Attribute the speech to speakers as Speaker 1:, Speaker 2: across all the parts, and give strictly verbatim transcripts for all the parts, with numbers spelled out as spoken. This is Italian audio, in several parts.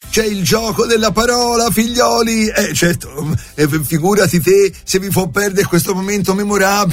Speaker 1: c'è il gioco della parola, figlioli. Eh, certo, eh, figurati te se vi fa perdere questo momento memorabile.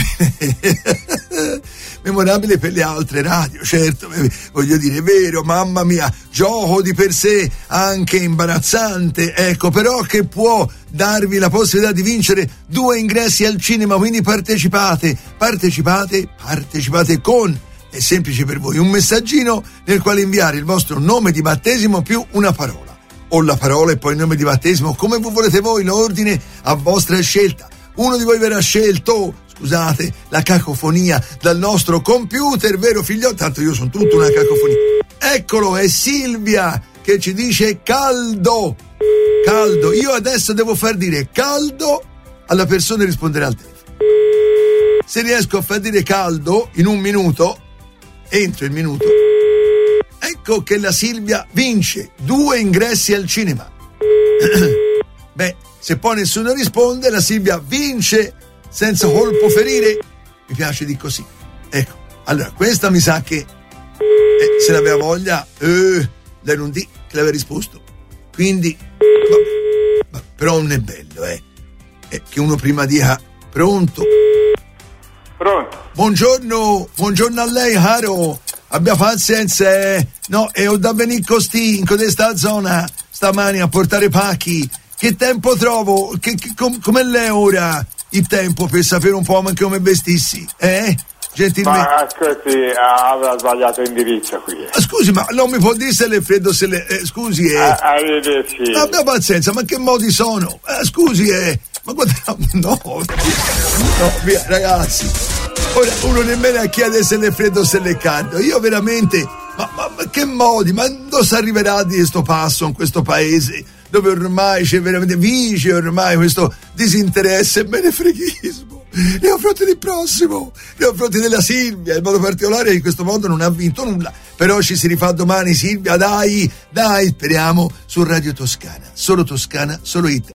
Speaker 1: Memorabile per le altre radio, certo, eh, voglio dire, è vero, mamma mia, gioco di per sé anche imbarazzante, ecco, però che può darvi la possibilità di vincere due ingressi al cinema, quindi partecipate, partecipate, partecipate con, è semplice per voi, un messaggino nel quale inviare il vostro nome di battesimo più una parola, o la parola e poi il nome di battesimo, come volete voi, l'ordine a vostra scelta. Uno di voi verrà scelto, scusate, la cacofonia dal nostro computer, vero figlio? Tanto io sono tutta una cacofonia. Eccolo, è Silvia che ci dice caldo, caldo. Io adesso devo far dire caldo alla persona e rispondere al telefono. Se riesco a far dire caldo in un minuto, entro il minuto, ecco che la Silvia vince due ingressi al cinema. Beh, se poi nessuno risponde, la Silvia vince senza colpo ferire. Mi piace di così. Ecco, allora questa mi sa che eh, se l'aveva voglia, eh, lei non di che l'aveva risposto. Quindi, vabbè, vabbè, però non è bello, eh, eh, che uno prima dica pronto.
Speaker 2: Pronto.
Speaker 1: Buongiorno, buongiorno a lei, caro. Abbia pazienza, eh. No, e ho da venire così in questa zona stamani a portare pacchi. Che tempo trovo? Che, che, com, com'è lei ora? Il tempo per sapere un po' anche come vestissi, eh? Gentilmente.
Speaker 2: Ma ascolti, aveva sbagliato indirizzo qui.
Speaker 1: Ma scusi, ma non mi può dire se le freddo se le. Eh, scusi, eh.
Speaker 2: Arrivederci.
Speaker 1: Abbia pazienza, ma che modi sono? Eh, scusi, eh. Ma guarda, no. No, via, ragazzi. Ora uno nemmeno a chiedere se le freddo o se le caldo. Io veramente. Ma, ma, ma che modi? Ma non si arriverà di questo passo in questo paese? Dove ormai c'è veramente vice ormai questo disinteresse e menefreghismo nei confronti del prossimo, nei confronti della Silvia, in modo particolare, in questo modo non ha vinto nulla, però ci si rifà domani. Silvia, dai, dai, speriamo, su Radio Toscana, solo Toscana, solo hit.